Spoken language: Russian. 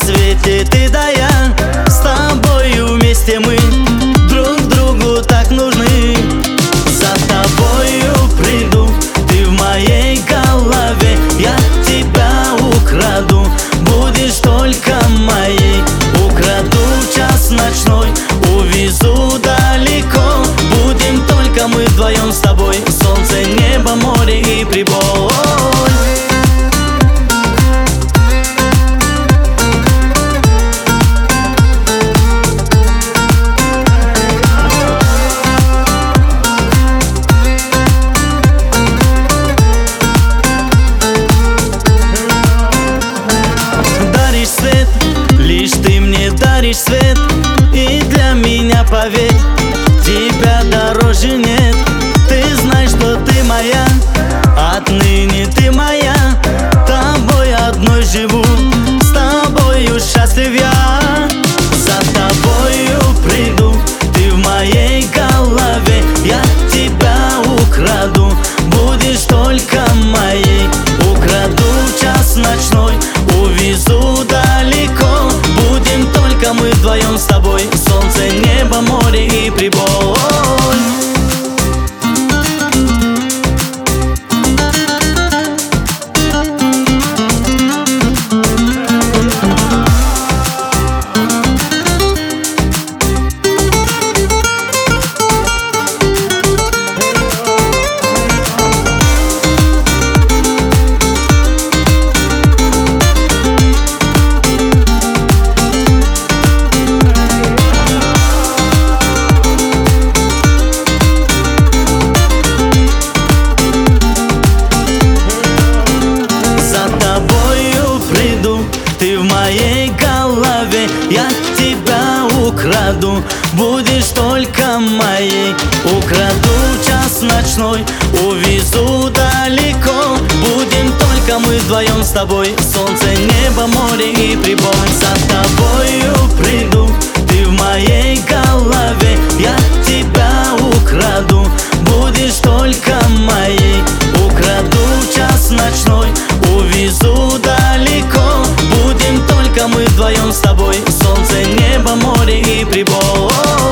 свете ты да я, с тобою вместе мы друг другу так нужны. За тобою приду, ты в моей голове, я тебя украду, будешь только моей. Украду в час ночной, увезу далеко, будем только мы вдвоем с тобой. Солнце, небо, море и прибой. Лишь ты мне даришь свет, и для меня, поверь, тебя дороже нет. Ты знаешь, что ты моя, отныне ты моя, тобой одной живу, с тобою счастлив я. За тобою приду, ты в моей голове, я тебя украду, будешь только моей. Украду в час ночной, увезу далеко, будем только мы вдвоем с тобой. Солнце, небо, море и прибой. Ты в моей голове, я тебя украду, будешь только моей. Украду в час ночной, увезу далеко, будем только мы вдвоем с тобой. Солнце, небо, море и прибой. За тобою приду, ты в моей голове, я тебя украду, будешь только моей. Украду в час ночной, увезу далеко, будем только мы вдвоем с тобой. Солнце, небо, море и прибой.